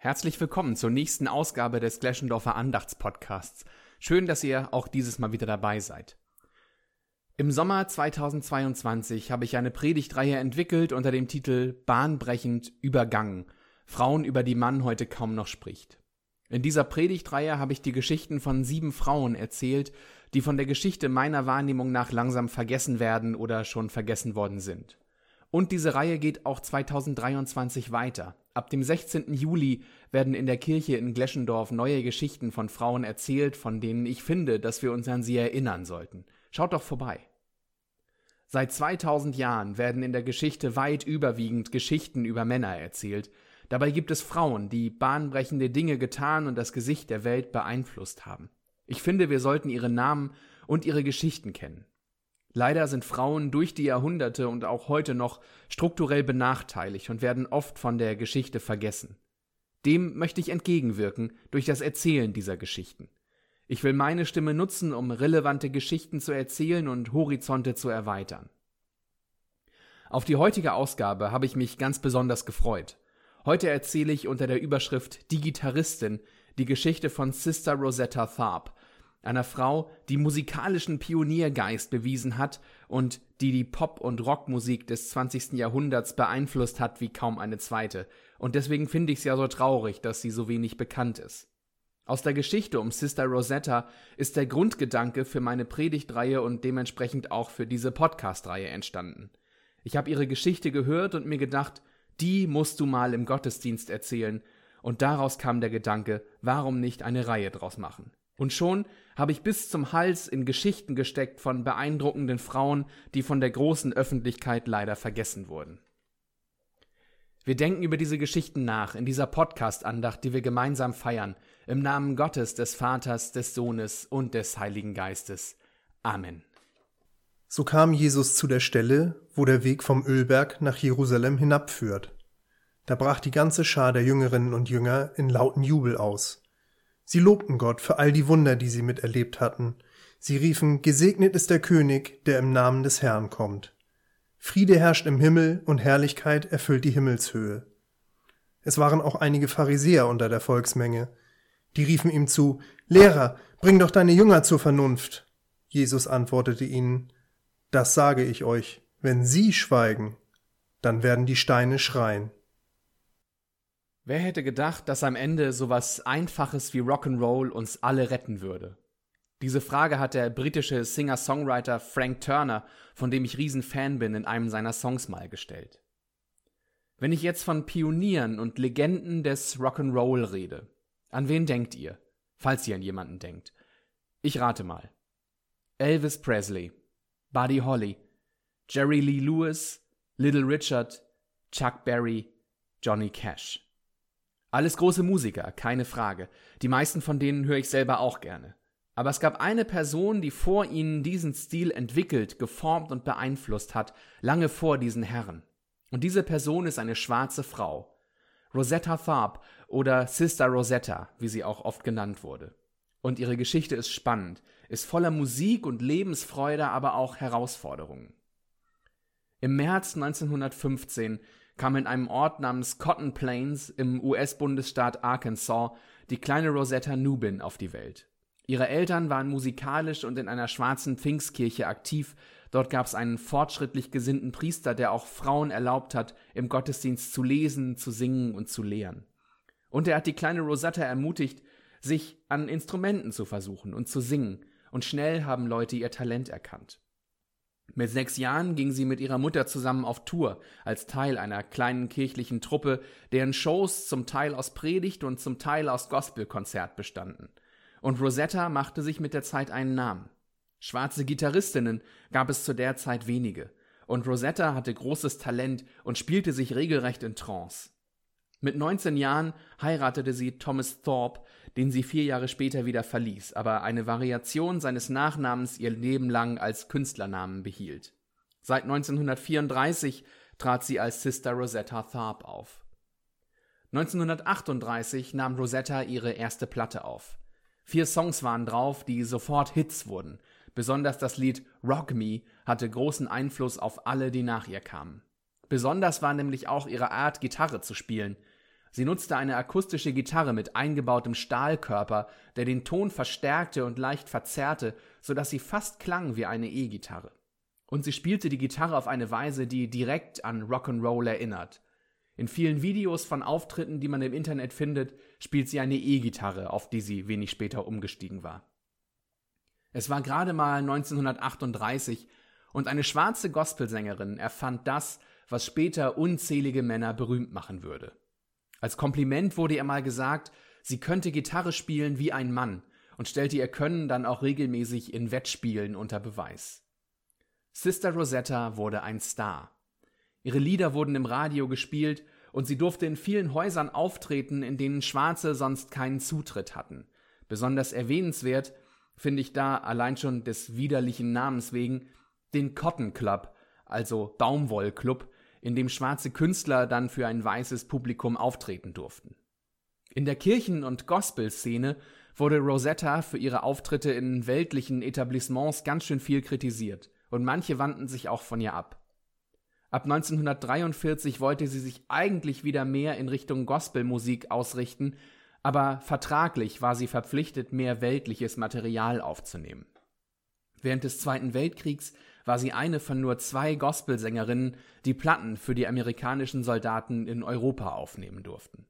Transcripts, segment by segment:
Herzlich willkommen zur nächsten Ausgabe des Gleschendorfer Andachtspodcasts. Schön, dass ihr auch dieses Mal wieder dabei seid. Im Sommer 2022 habe ich eine Predigtreihe entwickelt unter dem Titel Bahnbrechend übergangen. Frauen, über die man heute kaum noch spricht. In dieser Predigtreihe habe ich die Geschichten von 7 Frauen erzählt, die von der Geschichte meiner Wahrnehmung nach langsam vergessen werden oder schon vergessen worden sind. Und diese Reihe geht auch 2023 weiter. Ab dem 16. Juli werden in der Kirche in Gleschendorf neue Geschichten von Frauen erzählt, von denen ich finde, dass wir uns an sie erinnern sollten. Schaut doch vorbei. Seit 2000 Jahren werden in der Geschichte weit überwiegend Geschichten über Männer erzählt. Dabei gibt es Frauen, die bahnbrechende Dinge getan und das Gesicht der Welt beeinflusst haben. Ich finde, wir sollten ihre Namen und ihre Geschichten kennen. Leider sind Frauen durch die Jahrhunderte und auch heute noch strukturell benachteiligt und werden oft von der Geschichte vergessen. Dem möchte ich entgegenwirken durch das Erzählen dieser Geschichten. Ich will meine Stimme nutzen, um relevante Geschichten zu erzählen und Horizonte zu erweitern. Auf die heutige Ausgabe habe ich mich ganz besonders gefreut. Heute erzähle ich unter der Überschrift Die Gitarristin die Geschichte von Sister Rosetta Tharpe, einer Frau, die musikalischen Pioniergeist bewiesen hat und die Pop- und Rockmusik des 20. Jahrhunderts beeinflusst hat wie kaum eine zweite. Und deswegen finde ich es ja so traurig, dass sie so wenig bekannt ist. Aus der Geschichte um Sister Rosetta ist der Grundgedanke für meine Predigtreihe und dementsprechend auch für diese Podcast-Reihe entstanden. Ich habe ihre Geschichte gehört und mir gedacht, die musst du mal im Gottesdienst erzählen. Und daraus kam der Gedanke, warum nicht eine Reihe draus machen? Und schon habe ich bis zum Hals in Geschichten gesteckt von beeindruckenden Frauen, die von der großen Öffentlichkeit leider vergessen wurden. Wir denken über diese Geschichten nach in dieser Podcast-Andacht, die wir gemeinsam feiern, im Namen Gottes, des Vaters, des Sohnes und des Heiligen Geistes. Amen. So kam Jesus zu der Stelle, wo der Weg vom Ölberg nach Jerusalem hinabführt. Da brach die ganze Schar der Jüngerinnen und Jünger in lauten Jubel aus. Sie lobten Gott für all die Wunder, die sie miterlebt hatten. Sie riefen, gesegnet ist der König, der im Namen des Herrn kommt. Friede herrscht im Himmel und Herrlichkeit erfüllt die Himmelshöhe. Es waren auch einige Pharisäer unter der Volksmenge. Die riefen ihm zu, Lehrer, bring doch deine Jünger zur Vernunft. Jesus antwortete ihnen, das sage ich euch, wenn sie schweigen, dann werden die Steine schreien. Wer hätte gedacht, dass am Ende sowas Einfaches wie Rock'n'Roll uns alle retten würde? Diese Frage hat der britische Singer-Songwriter Frank Turner, von dem ich Riesenfan bin, in einem seiner Songs mal gestellt. Wenn ich jetzt von Pionieren und Legenden des Rock'n'Roll rede, an wen denkt ihr, falls ihr an jemanden denkt? Ich rate mal. Elvis Presley, Buddy Holly, Jerry Lee Lewis, Little Richard, Chuck Berry, Johnny Cash. Alles große Musiker, keine Frage. Die meisten von denen höre ich selber auch gerne. Aber es gab eine Person, die vor ihnen diesen Stil entwickelt, geformt und beeinflusst hat, lange vor diesen Herren. Und diese Person ist eine schwarze Frau. Rosetta Tharpe oder Sister Rosetta, wie sie auch oft genannt wurde. Und ihre Geschichte ist spannend, ist voller Musik und Lebensfreude, aber auch Herausforderungen. Im März 1915 kam in einem Ort namens Cotton Plains im US-Bundesstaat Arkansas die kleine Rosetta Nubin auf die Welt. Ihre Eltern waren musikalisch und in einer schwarzen Pfingstkirche aktiv. Dort gab es einen fortschrittlich gesinnten Priester, der auch Frauen erlaubt hat, im Gottesdienst zu lesen, zu singen und zu lehren. Und er hat die kleine Rosetta ermutigt, sich an Instrumenten zu versuchen und zu singen. Und schnell haben Leute ihr Talent erkannt. Mit 6 Jahren ging sie mit ihrer Mutter zusammen auf Tour, als Teil einer kleinen kirchlichen Truppe, deren Shows zum Teil aus Predigt und zum Teil aus Gospelkonzert bestanden. Und Rosetta machte sich mit der Zeit einen Namen. Schwarze Gitarristinnen gab es zu der Zeit wenige. Und Rosetta hatte großes Talent und spielte sich regelrecht in Trance. Mit 19 Jahren heiratete sie Thomas Thorpe, den sie 4 Jahre später wieder verließ, aber eine Variation seines Nachnamens ihr Leben lang als Künstlernamen behielt. Seit 1934 trat sie als Sister Rosetta Tharpe auf. 1938 nahm Rosetta ihre erste Platte auf. 4 Songs waren drauf, die sofort Hits wurden. Besonders das Lied Rock Me hatte großen Einfluss auf alle, die nach ihr kamen. Besonders war nämlich auch ihre Art, Gitarre zu spielen. Sie nutzte eine akustische Gitarre mit eingebautem Stahlkörper, der den Ton verstärkte und leicht verzerrte, sodass sie fast klang wie eine E-Gitarre. Und sie spielte die Gitarre auf eine Weise, die direkt an Rock'n'Roll erinnert. In vielen Videos von Auftritten, die man im Internet findet, spielt sie eine E-Gitarre, auf die sie wenig später umgestiegen war. Es war gerade mal 1938 und eine schwarze Gospelsängerin erfand das, was später unzählige Männer berühmt machen würde. Als Kompliment wurde ihr mal gesagt, sie könnte Gitarre spielen wie ein Mann und stellte ihr Können dann auch regelmäßig in Wettspielen unter Beweis. Sister Rosetta wurde ein Star. Ihre Lieder wurden im Radio gespielt und sie durfte in vielen Häusern auftreten, in denen Schwarze sonst keinen Zutritt hatten. Besonders erwähnenswert finde ich da, allein schon des widerlichen Namens wegen, den Cotton Club, also Baumwollclub, in dem schwarze Künstler dann für ein weißes Publikum auftreten durften. In der Kirchen- und Gospelszene wurde Rosetta für ihre Auftritte in weltlichen Etablissements ganz schön viel kritisiert und manche wandten sich auch von ihr ab. Ab 1943 wollte sie sich eigentlich wieder mehr in Richtung Gospelmusik ausrichten, aber vertraglich war sie verpflichtet, mehr weltliches Material aufzunehmen. Während des Zweiten Weltkriegs war sie eine von nur 2 Gospelsängerinnen, die Platten für die amerikanischen Soldaten in Europa aufnehmen durften.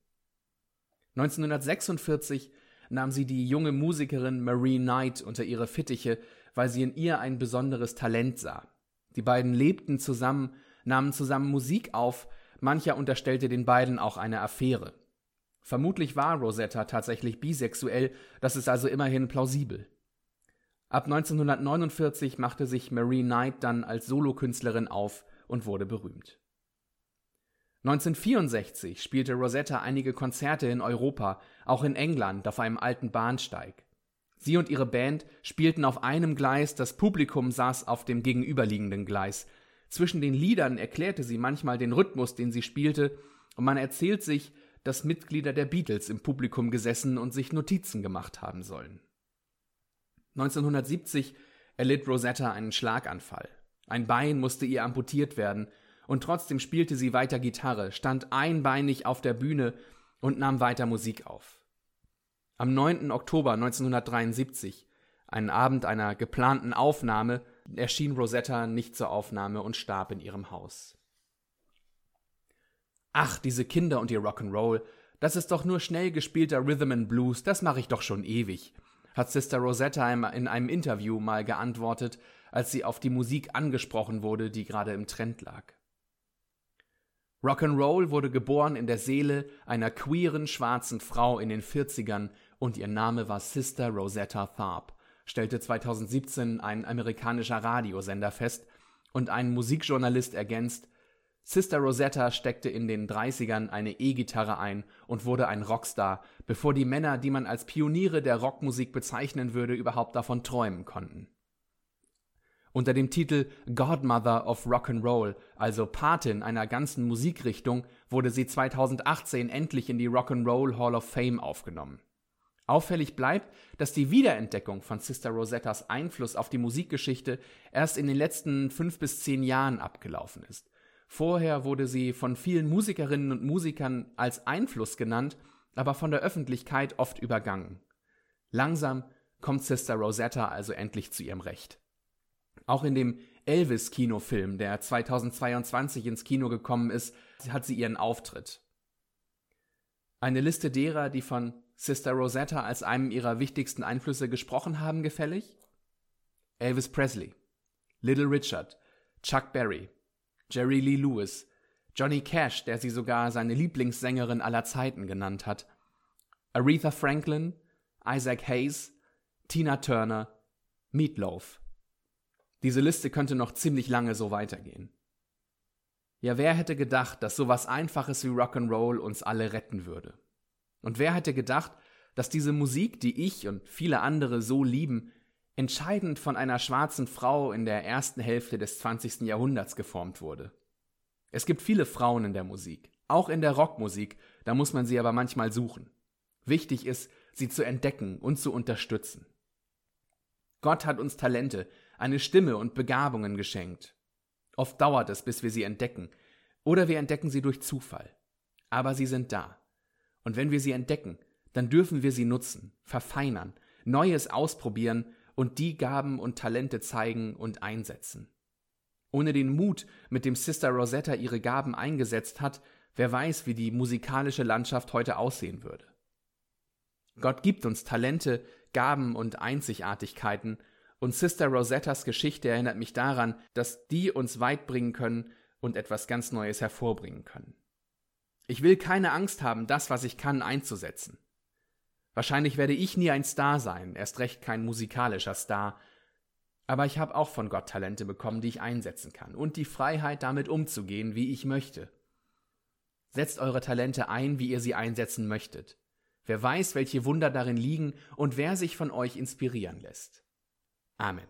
1946 nahm sie die junge Musikerin Marie Knight unter ihre Fittiche, weil sie in ihr ein besonderes Talent sah. Die beiden lebten zusammen, nahmen zusammen Musik auf, mancher unterstellte den beiden auch eine Affäre. Vermutlich war Rosetta tatsächlich bisexuell, das ist also immerhin plausibel. Ab 1949 machte sich Marie Knight dann als Solokünstlerin auf und wurde berühmt. 1964 spielte Rosetta einige Konzerte in Europa, auch in England auf einem alten Bahnsteig. Sie und ihre Band spielten auf einem Gleis, das Publikum saß auf dem gegenüberliegenden Gleis. Zwischen den Liedern erklärte sie manchmal den Rhythmus, den sie spielte, und man erzählt sich, dass Mitglieder der Beatles im Publikum gesessen und sich Notizen gemacht haben sollen. 1970 erlitt Rosetta einen Schlaganfall. Ein Bein musste ihr amputiert werden, und trotzdem spielte sie weiter Gitarre, stand einbeinig auf der Bühne und nahm weiter Musik auf. Am 9. Oktober 1973, einen Abend einer geplanten Aufnahme, erschien Rosetta nicht zur Aufnahme und starb in ihrem Haus. Ach, diese Kinder und ihr Rock'n'Roll, das ist doch nur schnell gespielter Rhythm and Blues, das mache ich doch schon ewig, hat Sister Rosetta in einem Interview mal geantwortet, als sie auf die Musik angesprochen wurde, die gerade im Trend lag. Rock'n'Roll wurde geboren in der Seele einer queeren schwarzen Frau in den 40ern und ihr Name war Sister Rosetta Tharpe, stellte 2017 ein amerikanischer Radiosender fest und ein Musikjournalist ergänzt: Sister Rosetta steckte in den 30ern eine E-Gitarre ein und wurde ein Rockstar, bevor die Männer, die man als Pioniere der Rockmusik bezeichnen würde, überhaupt davon träumen konnten. Unter dem Titel Godmother of Rock'n'Roll, also Patin einer ganzen Musikrichtung, wurde sie 2018 endlich in die Rock'n'Roll Hall of Fame aufgenommen. Auffällig bleibt, dass die Wiederentdeckung von Sister Rosettas Einfluss auf die Musikgeschichte erst in den letzten 5 bis 10 Jahren abgelaufen ist. Vorher wurde sie von vielen Musikerinnen und Musikern als Einfluss genannt, aber von der Öffentlichkeit oft übergangen. Langsam kommt Sister Rosetta also endlich zu ihrem Recht. Auch in dem Elvis-Kinofilm, der 2022 ins Kino gekommen ist, hat sie ihren Auftritt. Eine Liste derer, die von Sister Rosetta als einem ihrer wichtigsten Einflüsse gesprochen haben, gefällig? Elvis Presley, Little Richard, Chuck Berry, Jerry Lee Lewis, Johnny Cash, der sie sogar seine Lieblingssängerin aller Zeiten genannt hat, Aretha Franklin, Isaac Hayes, Tina Turner, Meat Loaf. Diese Liste könnte noch ziemlich lange so weitergehen. Ja, wer hätte gedacht, dass sowas Einfaches wie Rock'n'Roll uns alle retten würde? Und wer hätte gedacht, dass diese Musik, die ich und viele andere so lieben, entscheidend von einer schwarzen Frau in der ersten Hälfte des 20. Jahrhunderts geformt wurde? Es gibt viele Frauen in der Musik, auch in der Rockmusik, da muss man sie aber manchmal suchen. Wichtig ist, sie zu entdecken und zu unterstützen. Gott hat uns Talente, eine Stimme und Begabungen geschenkt. Oft dauert es, bis wir sie entdecken, oder wir entdecken sie durch Zufall. Aber sie sind da. Und wenn wir sie entdecken, dann dürfen wir sie nutzen, verfeinern, Neues ausprobieren und die Gaben und Talente zeigen und einsetzen. Ohne den Mut, mit dem Sister Rosetta ihre Gaben eingesetzt hat, wer weiß, wie die musikalische Landschaft heute aussehen würde. Gott gibt uns Talente, Gaben und Einzigartigkeiten, und Sister Rosettas Geschichte erinnert mich daran, dass die uns weit bringen können und etwas ganz Neues hervorbringen können. Ich will keine Angst haben, das, was ich kann, einzusetzen. Wahrscheinlich werde ich nie ein Star sein, erst recht kein musikalischer Star, aber ich habe auch von Gott Talente bekommen, die ich einsetzen kann und die Freiheit, damit umzugehen, wie ich möchte. Setzt eure Talente ein, wie ihr sie einsetzen möchtet. Wer weiß, welche Wunder darin liegen und wer sich von euch inspirieren lässt. Amen.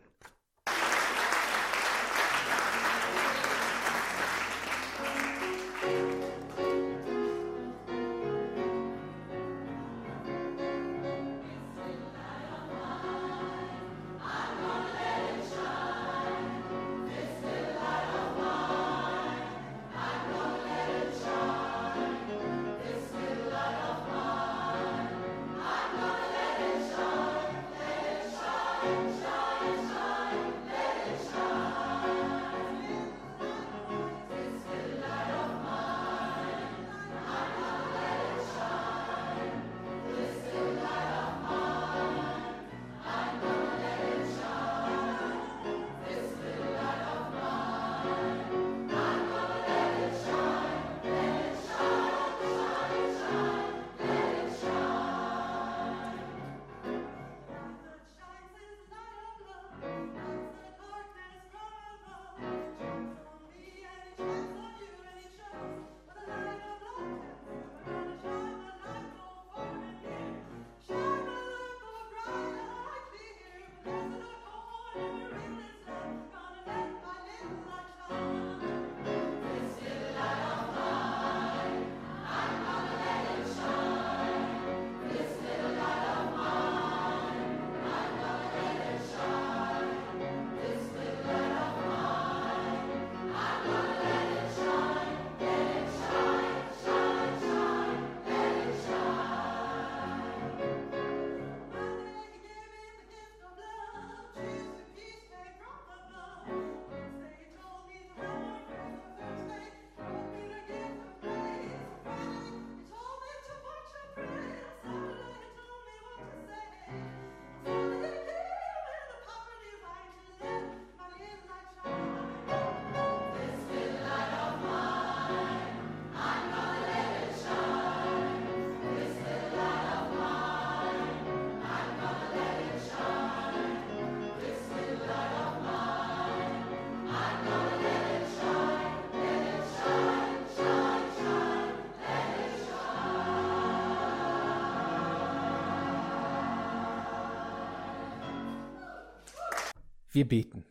Wir beten.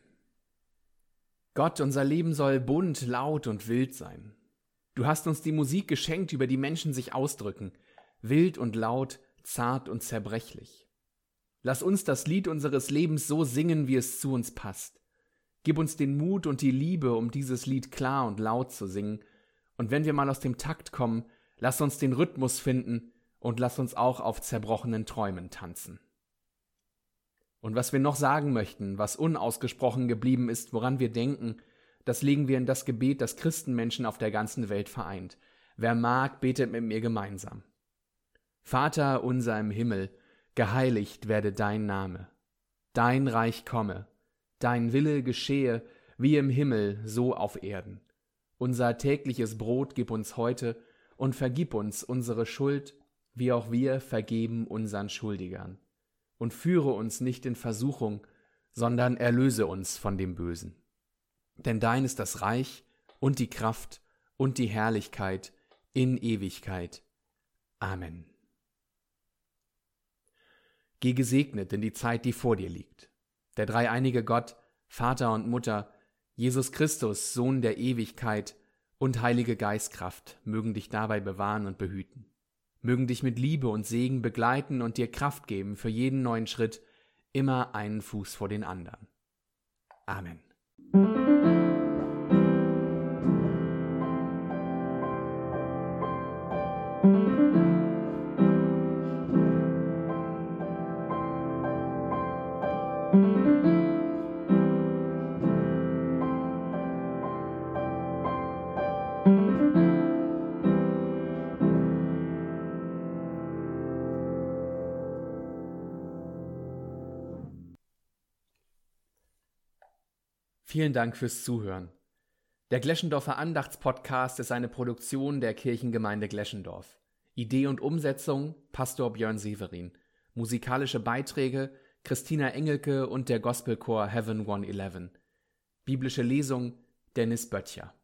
Gott, unser Leben soll bunt, laut und wild sein. Du hast uns die Musik geschenkt, über die Menschen sich ausdrücken, wild und laut, zart und zerbrechlich. Lass uns das Lied unseres Lebens so singen, wie es zu uns passt. Gib uns den Mut und die Liebe, um dieses Lied klar und laut zu singen, und wenn wir mal aus dem Takt kommen, lass uns den Rhythmus finden und lass uns auch auf zerbrochenen Träumen tanzen. Und was wir noch sagen möchten, was unausgesprochen geblieben ist, woran wir denken, das legen wir in das Gebet, das Christenmenschen auf der ganzen Welt vereint. Wer mag, betet mit mir gemeinsam. Vater unser im Himmel, geheiligt werde dein Name. Dein Reich komme, dein Wille geschehe, wie im Himmel, so auf Erden. Unser tägliches Brot gib uns heute und vergib uns unsere Schuld, wie auch wir vergeben unseren Schuldigern. Und führe uns nicht in Versuchung, sondern erlöse uns von dem Bösen. Denn dein ist das Reich und die Kraft und die Herrlichkeit in Ewigkeit. Amen. Geh gesegnet in die Zeit, die vor dir liegt. Der dreieinige Gott, Vater und Mutter, Jesus Christus, Sohn der Ewigkeit und Heilige Geistkraft, mögen dich dabei bewahren und behüten. Mögen dich mit Liebe und Segen begleiten und dir Kraft geben für jeden neuen Schritt, immer einen Fuß vor den anderen. Amen. Vielen Dank fürs Zuhören. Der Gleschendorfer Andachtspodcast ist eine Produktion der Kirchengemeinde Gleschendorf. Idee und Umsetzung Pastor Björn Severin. Musikalische Beiträge Christina Engelke und der Gospelchor Heaven 111. Biblische Lesung Dennis Böttcher.